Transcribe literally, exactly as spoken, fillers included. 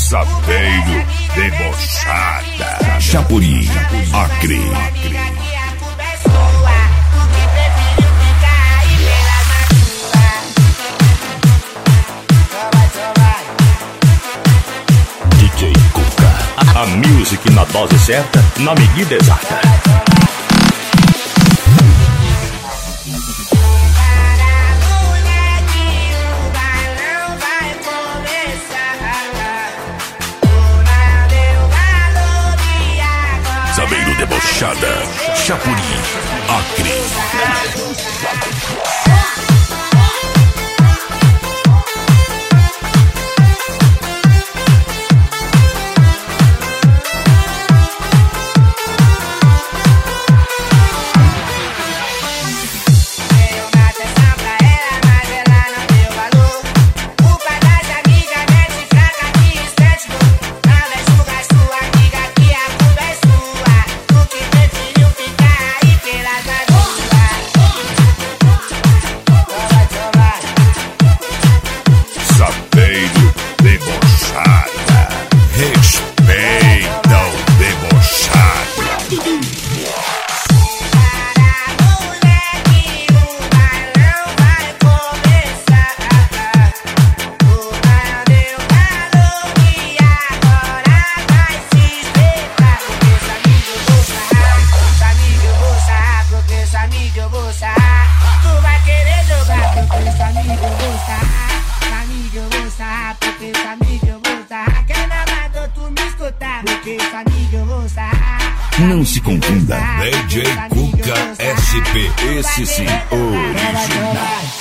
Sapeiro debochada. Chapuri, Acre. D J Cuca, a music na dose certa, na medida exata. Sapeiro debochada, Chapuri, Acre. Sapeiro debochada, respeita o debochado. Tu vai querer jogar, porque esse amigo eu vou sarrar. Amigo eu vou sarrar, porque esse amigo eu vou sarrar. Quer namador tu me escutar, porque esse amigo eu vou sarrar. Não se confunda, D J Cuca S P, esse sim, original.